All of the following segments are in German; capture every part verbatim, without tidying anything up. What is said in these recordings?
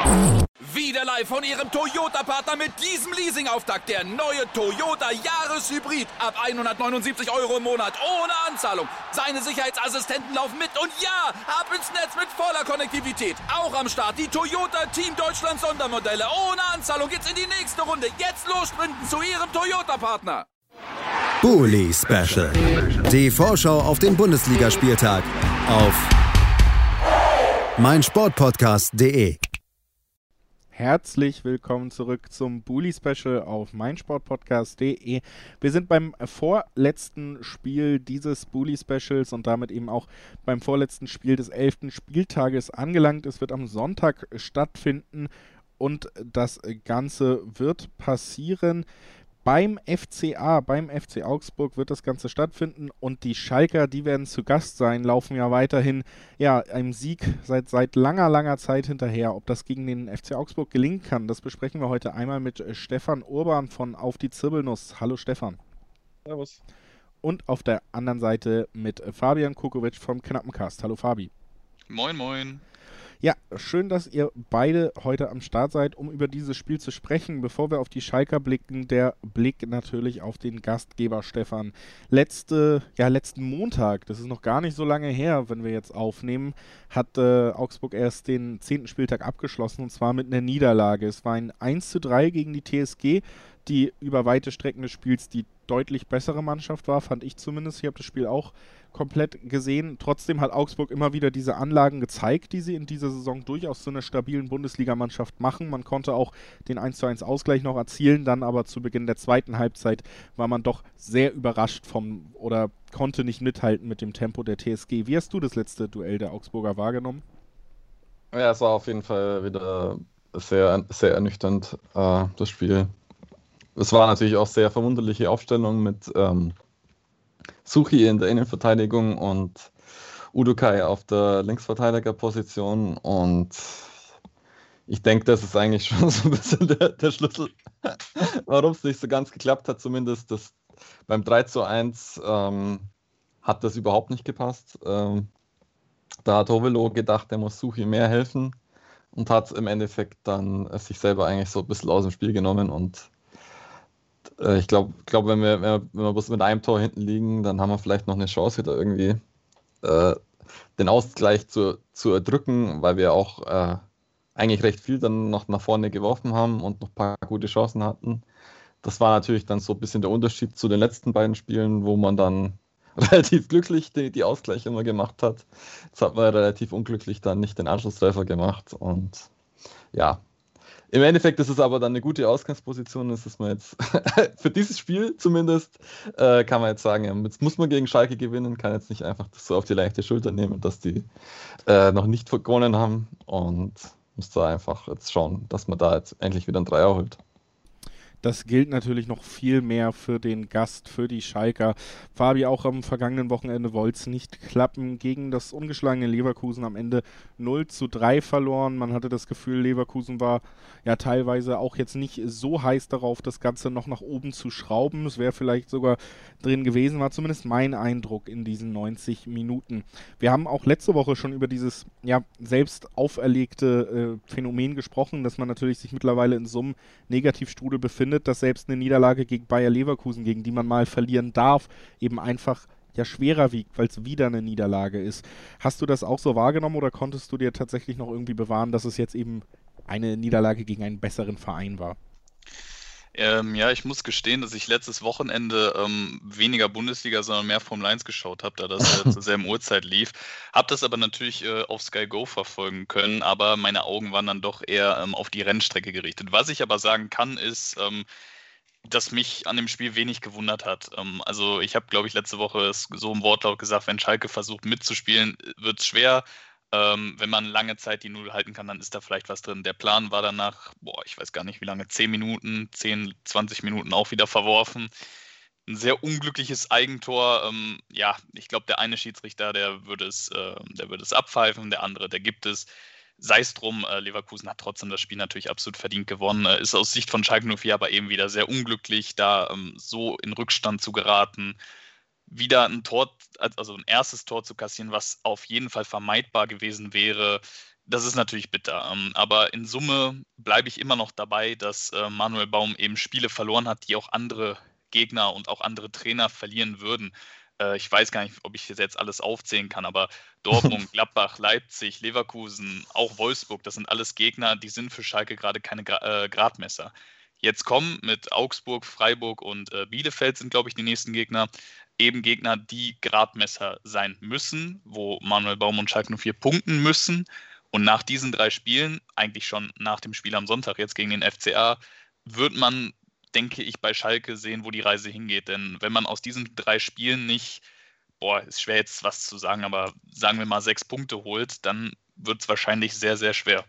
Wieder live von Ihrem Toyota-Partner mit diesem Leasing-Auftakt. Der neue Toyota Jahreshybrid. Ab hundertneunundsiebzig Euro im Monat. Ohne Anzahlung. Seine Sicherheitsassistenten laufen mit. Und ja, ab ins Netz mit voller Konnektivität. Auch am Start die Toyota Team Deutschland Sondermodelle. Ohne Anzahlung geht's in die nächste Runde. Jetzt los sprinten zu Ihrem Toyota-Partner. Bully Special. Die Vorschau auf den Bundesligaspieltag auf meinsportpodcast punkt de. Herzlich willkommen zurück zum Bully Special auf meinsportpodcast punkt de. Wir sind beim vorletzten Spiel dieses Bully Specials und damit eben auch beim vorletzten Spiel des elften Spieltages angelangt. Es wird am Sonntag stattfinden und das Ganze wird passieren beim F C A, beim F C Augsburg wird das Ganze stattfinden und die Schalker, die werden zu Gast sein, laufen ja weiterhin ja, einem Sieg seit, seit langer, langer Zeit hinterher. Ob das gegen den F C Augsburg gelingen kann, das besprechen wir heute einmal mit Stefan Urban von Auf die Zirbelnuss. Hallo Stefan. Servus. Und auf der anderen Seite mit Fabian Kukovic vom Knappencast. Hallo Fabi. Moin, moin. Ja, schön, dass ihr beide heute am Start seid, um über dieses Spiel zu sprechen. Bevor wir auf die Schalker blicken, der Blick natürlich auf den Gastgeber Stefan. Letzte, ja, letzten Montag, das ist noch gar nicht so lange her, wenn wir jetzt aufnehmen, hat äh, Augsburg erst den zehnten Spieltag abgeschlossen und zwar mit einer Niederlage. Es war ein eins zu drei gegen die T S G, die über weite Strecken des Spiels die deutlich bessere Mannschaft war, fand ich zumindest. Ich habe das Spiel auch komplett gesehen. Trotzdem hat Augsburg immer wieder diese Anlagen gezeigt, die sie in dieser Saison durchaus zu einer stabilen Bundesligamannschaft machen. Man konnte auch den eins zu eins Ausgleich noch erzielen, dann aber zu Beginn der zweiten Halbzeit war man doch sehr überrascht vom oder konnte nicht mithalten mit dem Tempo der T S G. Wie hast du das letzte Duell der Augsburger wahrgenommen? Ja, es war auf jeden Fall wieder sehr, sehr ernüchternd, äh, das Spiel. Es war natürlich auch sehr verwunderliche Aufstellung mit ähm, Suchi in der Innenverteidigung und Udokai auf der Linksverteidigerposition und ich denke, das ist eigentlich schon so ein bisschen der, der Schlüssel, warum es nicht so ganz geklappt hat, zumindest das, beim drei zu eins ähm, hat das überhaupt nicht gepasst. Ähm, da hat Hovelo gedacht, er muss Suchi mehr helfen und hat im Endeffekt dann äh, sich selber eigentlich so ein bisschen aus dem Spiel genommen und ich glaube, glaub, wenn wir, wenn wir bloß mit einem Tor hinten liegen, dann haben wir vielleicht noch eine Chance, da irgendwie äh, den Ausgleich zu, zu erdrücken, weil wir auch äh, eigentlich recht viel dann noch nach vorne geworfen haben und noch ein paar gute Chancen hatten. Das war natürlich dann so ein bisschen der Unterschied zu den letzten beiden Spielen, wo man dann relativ glücklich die, die Ausgleiche immer gemacht hat. Jetzt hat man relativ unglücklich dann nicht den Anschlusstreffer gemacht und ja, im Endeffekt ist es aber dann eine gute Ausgangsposition. Das ist man jetzt für dieses Spiel zumindest, äh, kann man jetzt sagen, ja, jetzt muss man gegen Schalke gewinnen, kann jetzt nicht einfach das so auf die leichte Schulter nehmen, dass die äh, noch nicht gewonnen haben und muss da einfach jetzt schauen, dass man da jetzt endlich wieder einen Dreier holt. Das gilt natürlich noch viel mehr für den Gast, für die Schalker. Fabi, auch am vergangenen Wochenende wollte es nicht klappen. Gegen das ungeschlagene Leverkusen am Ende null zu drei verloren. Man hatte das Gefühl, Leverkusen war ja teilweise auch jetzt nicht so heiß darauf, das Ganze noch nach oben zu schrauben. Es wäre vielleicht sogar drin gewesen, war zumindest mein Eindruck in diesen neunzig Minuten. Wir haben auch letzte Woche schon über dieses ja selbst auferlegte äh, Phänomen gesprochen, dass man natürlich sich mittlerweile in so einem Negativstrudel befindet, dass selbst eine Niederlage gegen Bayer Leverkusen, gegen die man mal verlieren darf, eben einfach ja schwerer wiegt, weil es wieder eine Niederlage ist. Hast du das auch so wahrgenommen oder konntest du dir tatsächlich noch irgendwie bewahren, dass es jetzt eben eine Niederlage gegen einen besseren Verein war? Ähm, ja, ich muss gestehen, dass ich letztes Wochenende ähm, weniger Bundesliga, sondern mehr Formel eins geschaut habe, da das äh, zur selben Uhrzeit lief. Habe das aber natürlich äh, auf Sky Go verfolgen können, aber meine Augen waren dann doch eher ähm, auf die Rennstrecke gerichtet. Was ich aber sagen kann, ist, ähm, dass mich an dem Spiel wenig gewundert hat. Ähm, also ich habe, glaube ich, letzte Woche so im Wortlaut gesagt, wenn Schalke versucht mitzuspielen, wird es schwer. Ähm, wenn man lange Zeit die Null halten kann, dann ist da vielleicht was drin. Der Plan war danach, boah, ich weiß gar nicht wie lange, zehn Minuten, zehn, zwanzig Minuten auch wieder verworfen. Ein sehr unglückliches Eigentor. Ähm, ja, ich glaube, der eine Schiedsrichter, der würde es, äh, der würde es abpfeifen, der andere, der gibt es. Sei es drum, äh, Leverkusen hat trotzdem das Spiel natürlich absolut verdient gewonnen. Äh, ist aus Sicht von Schalke null vier aber eben wieder sehr unglücklich, da ähm, so in Rückstand zu geraten. Wieder ein Tor, also ein erstes Tor zu kassieren, was auf jeden Fall vermeidbar gewesen wäre, Das ist natürlich bitter. Ähm, aber in Summe bleibe ich immer noch dabei, dass äh, Manuel Baum eben Spiele verloren hat, die auch andere Gegner und auch andere Trainer verlieren würden. Äh, ich weiß gar nicht, ob ich jetzt alles aufzählen kann, aber Dortmund, Gladbach, Leipzig, Leverkusen, auch Wolfsburg, das sind alles Gegner, die sind für Schalke gerade keine Gra- äh, Gradmesser. Jetzt kommen mit Augsburg, Freiburg und äh, Bielefeld sind, glaube ich, die nächsten Gegner. Eben Gegner, die Gradmesser sein müssen, wo Manuel Baum und Schalke nur vier punkten müssen. Und nach diesen drei Spielen, eigentlich schon nach dem Spiel am Sonntag jetzt gegen den F C A, wird man, denke ich, bei Schalke sehen, wo die Reise hingeht. Denn wenn man aus diesen drei Spielen nicht, boah, ist schwer jetzt was zu sagen, aber sagen wir mal sechs Punkte holt, dann wird es wahrscheinlich sehr, sehr schwer.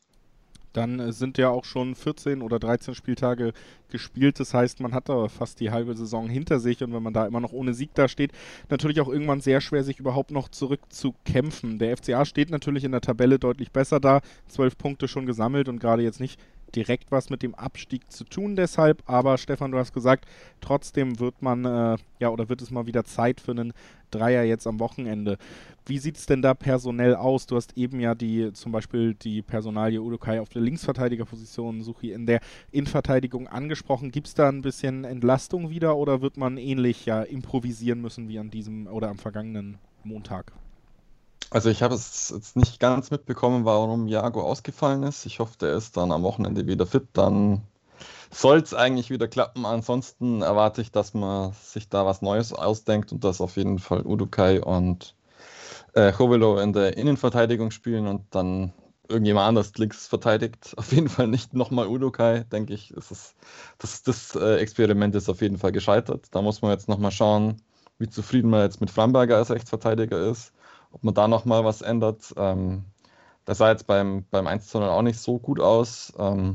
Dann äh, sind ja auch schon vierzehn oder dreizehn Spieltage gespielt. Das heißt, man hat da fast die halbe Saison hinter sich. Und wenn man da immer noch ohne Sieg dasteht, natürlich auch irgendwann sehr schwer, sich überhaupt noch zurückzukämpfen. Der F C A steht natürlich in der Tabelle deutlich besser da. Zwölf Punkte schon gesammelt und gerade jetzt nicht direkt was mit dem Abstieg zu tun deshalb. Aber Stefan, du hast gesagt, trotzdem wird man, äh, ja, oder wird es mal wieder Zeit für einen Dreier jetzt am Wochenende. Wie sieht es denn da personell aus? Du hast eben ja die, zum Beispiel die Personalie Udokai auf der Linksverteidigerposition, Suchi in der Innenverteidigung angesprochen. Gibt es da ein bisschen Entlastung wieder oder wird man ähnlich ja improvisieren müssen wie an diesem oder am vergangenen Montag? Also ich habe es jetzt nicht ganz mitbekommen, warum Jago ausgefallen ist. Ich hoffe, der ist dann am Wochenende wieder fit. Dann soll es eigentlich wieder klappen. Ansonsten erwarte ich, dass man sich da was Neues ausdenkt und dass auf jeden Fall Udokai und äh, Chovelo in der Innenverteidigung spielen und dann irgendjemand anders links verteidigt. Auf jeden Fall nicht nochmal Udokai, denke ich. Es ist, das das äh, Experiment ist auf jeden Fall gescheitert. Da muss man jetzt nochmal schauen, wie zufrieden man jetzt mit Framberger als Rechtsverteidiger ist. Ob man da nochmal was ändert. Ähm, das sah jetzt beim, beim eins zu null auch nicht so gut aus. Ähm,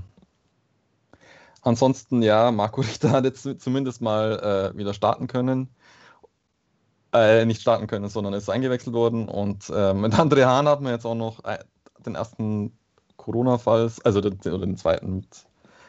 ansonsten, ja, Marco Richter hat jetzt zumindest mal äh, wieder starten können. Äh, nicht starten können, sondern ist eingewechselt worden. Und äh, mit André Hahn hat man jetzt auch noch den ersten Corona-Fall, also den, oder den zweiten mit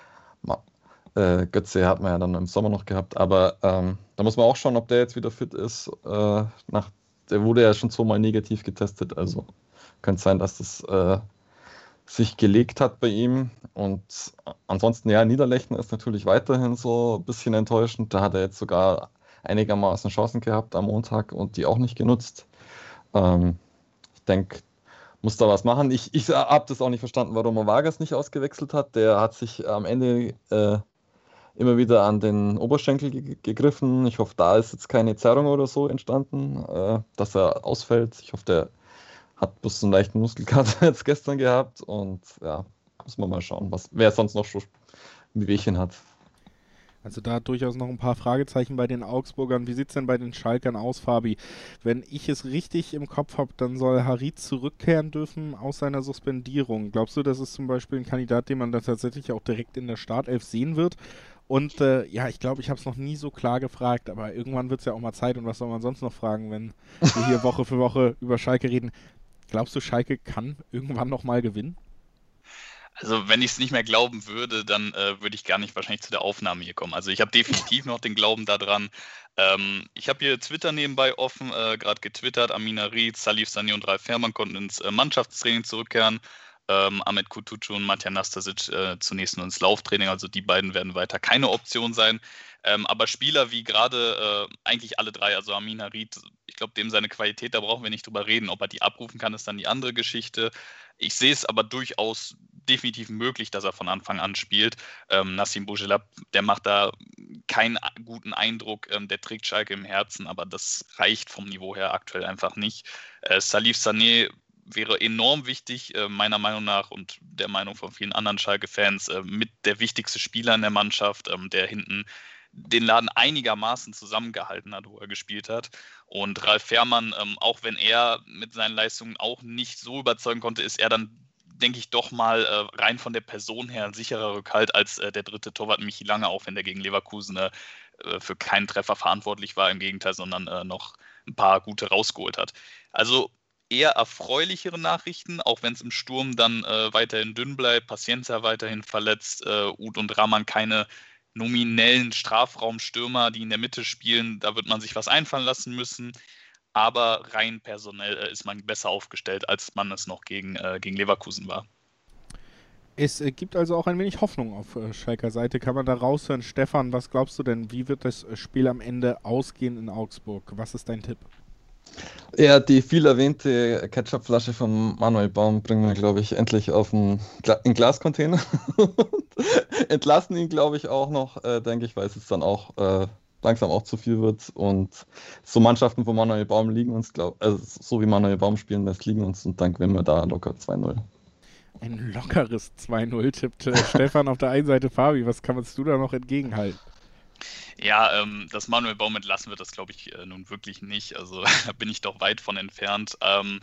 äh, Götze hat man ja dann im Sommer noch gehabt. Aber ähm, da muss man auch schauen, ob der jetzt wieder fit ist, äh, nach Der wurde ja schon zweimal negativ getestet, also könnte sein, dass das äh, sich gelegt hat bei ihm. Und ansonsten, ja, Niederlechner ist natürlich weiterhin so ein bisschen enttäuschend. Da hat er jetzt sogar einigermaßen Chancen gehabt am Montag und die auch nicht genutzt. Ähm, ich denke, muss da was machen. Ich, ich habe das auch nicht verstanden, warum er Vargas nicht ausgewechselt hat. Der hat sich am Ende äh, immer wieder an den Oberschenkel ge- gegriffen. Ich hoffe, da ist jetzt keine Zerrung oder so entstanden, äh, dass er ausfällt. Ich hoffe, der hat bloß einen leichten Muskelkater jetzt gestern gehabt. Und ja, muss man mal schauen, was, wer sonst noch schon Wehwehchen hat. Also da durchaus noch ein paar Fragezeichen bei den Augsburgern. Wie sieht es denn bei den Schalkern aus, Fabi? Wenn ich es richtig im Kopf habe, dann soll Harit zurückkehren dürfen aus seiner Suspendierung. Glaubst du, das ist zum Beispiel ein Kandidat, den man da tatsächlich auch direkt in der Startelf sehen wird? Und äh, ja, ich glaube, ich habe es noch nie so klar gefragt, aber irgendwann wird es ja auch mal Zeit. Und was soll man sonst noch fragen, wenn wir hier Woche für Woche über Schalke reden? Glaubst du, Schalke kann irgendwann noch mal gewinnen? Also wenn ich es nicht mehr glauben würde, dann äh, würde ich gar nicht wahrscheinlich zu der Aufnahme hier kommen. Also ich habe definitiv noch den Glauben daran. Ähm, ich habe hier Twitter nebenbei offen, äh, gerade getwittert. Amina Ried, Salif Sané und Ralf Fährmann konnten ins äh, Mannschaftstraining zurückkehren. Ähm, Ahmed Kutucu und Matja Nastasic äh, zunächst nur ins Lauftraining. Also die beiden werden weiter keine Option sein. Ähm, aber Spieler wie gerade äh, eigentlich alle drei, also Amina Ried, ich glaube, dem seine Qualität, da brauchen wir nicht drüber reden. Ob er die abrufen kann, ist dann die andere Geschichte. Ich sehe es aber durchaus definitiv möglich, dass er von Anfang an spielt. Ähm, Nassim Bourgelab, der macht da keinen guten Eindruck, ähm, der trägt Schalke im Herzen, aber das reicht vom Niveau her aktuell einfach nicht. Äh, Salif Sané wäre enorm wichtig, äh, meiner Meinung nach und der Meinung von vielen anderen Schalke-Fans, äh, mit der wichtigste Spieler in der Mannschaft, ähm, der hinten den Laden einigermaßen zusammengehalten hat, wo er gespielt hat. Und Ralf Fährmann, ähm, auch wenn er mit seinen Leistungen auch nicht so überzeugen konnte, ist er dann, denke ich, doch mal äh, rein von der Person her ein sicherer Rückhalt als äh, der dritte Torwart Michi Lange, auch wenn der gegen Leverkusen äh, für keinen Treffer verantwortlich war, im Gegenteil, sondern äh, noch ein paar gute rausgeholt hat. Also eher erfreulichere Nachrichten, auch wenn es im Sturm dann äh, weiterhin dünn bleibt, Paciencia weiterhin verletzt, äh, Uth und Rahman keine nominellen Strafraumstürmer, die in der Mitte spielen, da wird man sich was einfallen lassen müssen. aber rein personell äh, ist man besser aufgestellt, als man es noch gegen, äh, gegen Leverkusen war. Es äh, gibt also auch ein wenig Hoffnung auf äh, Schalker Seite. Kann man da raushören? Stefan, was glaubst du denn? Wie wird das Spiel am Ende ausgehen in Augsburg? Was ist dein Tipp? Ja, die viel erwähnte Ketchupflasche von Manuel Baum bringen wir, glaube ich, endlich auf einen Gla- in Glascontainer. Entlassen ihn, glaube ich, auch noch, äh, denke ich, weil es jetzt dann auch äh, langsam auch zu viel wird. Und so Mannschaften, wo Manuel Baum liegen uns, glaub, also so wie Manuel Baum spielen lässt, liegen uns und dann gewinnen wir da locker zwei null. Ein lockeres zwei null tippt äh, Stefan auf der einen Seite. Fabi, was kannst du da noch entgegenhalten? Ja, ähm, dass Manuel Baum entlassen wird, das glaube ich äh, nun wirklich nicht. Also da bin ich doch weit von entfernt. Ähm,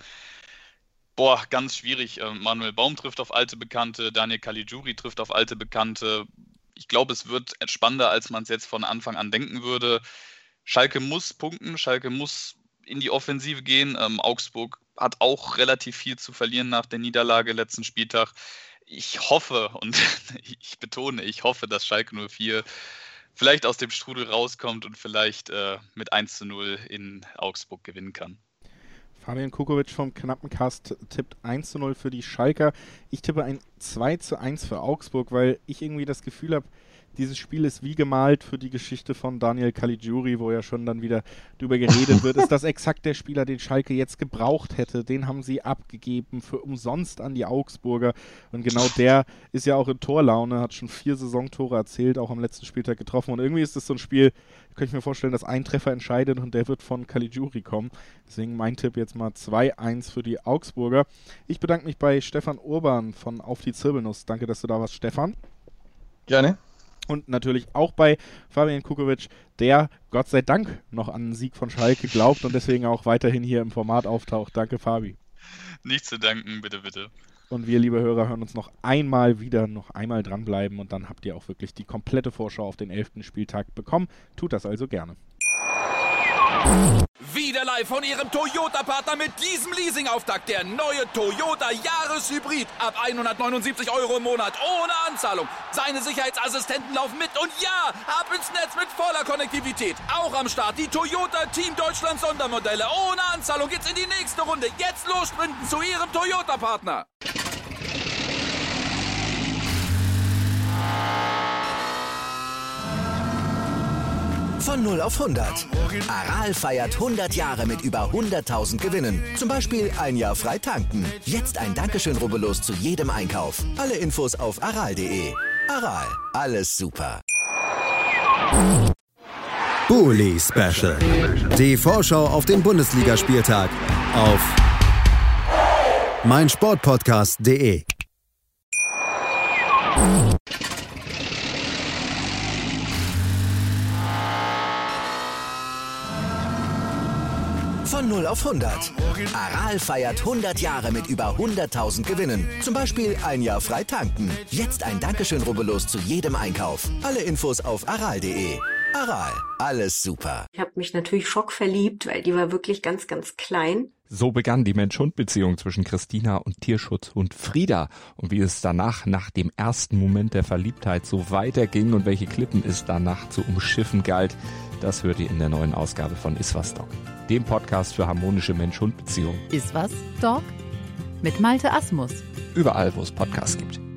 boah, ganz schwierig. Ähm, Manuel Baum trifft auf alte Bekannte, Daniel Caligiuri trifft auf alte Bekannte. Ich glaube, es wird spannender, als man es jetzt von Anfang an denken würde. Schalke muss punkten, Schalke muss in die Offensive gehen. Ähm, Augsburg hat auch relativ viel zu verlieren nach der Niederlage letzten Spieltag. Ich hoffe, und ich betone, ich hoffe, dass Schalke null vier vielleicht aus dem Strudel rauskommt und vielleicht äh, mit eins zu null in Augsburg gewinnen kann. Fabian Kukovic vom Knappencast tippt eins zu null für die Schalker. Ich tippe ein zwei zu eins für Augsburg, weil ich irgendwie das Gefühl habe, dieses Spiel ist wie gemalt für die Geschichte von Daniel Caligiuri, wo ja schon dann wieder drüber geredet wird. Ist das exakt der Spieler, den Schalke jetzt gebraucht hätte? Den haben sie abgegeben für umsonst an die Augsburger. Und genau der ist ja auch in Torlaune, hat schon vier Saisontore erzielt, auch am letzten Spieltag getroffen. Und irgendwie ist das so ein Spiel, könnte ich mir vorstellen, dass ein Treffer entscheidet und der wird von Caligiuri kommen. Deswegen mein Tipp jetzt mal zwei eins für die Augsburger. Ich bedanke mich bei Stefan Urban von Auf die Zirbelnuss. Danke, dass du da warst, Stefan. Gerne. Und natürlich auch bei Fabian Kukovic, der Gott sei Dank noch an den Sieg von Schalke glaubt und deswegen auch weiterhin hier im Format auftaucht. Danke, Fabi. Nichts zu danken, bitte, bitte. Und wir, liebe Hörer, hören uns noch einmal wieder, noch einmal dranbleiben und dann habt ihr auch wirklich die komplette Vorschau auf den elften Spieltag bekommen. Tut das also gerne. Wieder live von Ihrem Toyota-Partner mit diesem Leasing-Auftakt. Der neue Toyota Jahreshybrid. Ab hundertneunundsiebzig Euro im Monat. Ohne Anzahlung. Seine Sicherheitsassistenten laufen mit. Und ja, ab ins Netz mit voller Konnektivität. Auch am Start die Toyota Team Deutschland Sondermodelle. Ohne Anzahlung geht's in die nächste Runde. Jetzt los sprinten zu Ihrem Toyota-Partner. Von null auf hundert. Aral feiert hundert Jahre mit über hunderttausend Gewinnen. Zum Beispiel ein Jahr frei tanken. Jetzt ein Dankeschön, rubbellos zu jedem Einkauf. Alle Infos auf aral punkt de. Aral, alles super. Bully Special. Die Vorschau auf den Bundesligaspieltag auf meinsportpodcast punkt de. Von null auf hundert. Aral feiert hundert Jahre mit über hunderttausend Gewinnen. Zum Beispiel ein Jahr frei tanken. Jetzt ein Dankeschön, rubbellos zu jedem Einkauf. Alle Infos auf aral punkt de. Aral, alles super. Ich habe mich natürlich schockverliebt, weil die war wirklich ganz, ganz klein. So begann die Mensch-Hund-Beziehung zwischen Christina und Tierschutzhund Frieda. Und wie es danach, nach dem ersten Moment der Verliebtheit, so weiterging und welche Klippen es danach zu umschiffen galt, das hört ihr in der neuen Ausgabe von Iswas Dog, dem Podcast für harmonische Mensch-Hund-Beziehungen. Iswas Dog? Mit Malte Asmus. Überall, wo es Podcasts gibt.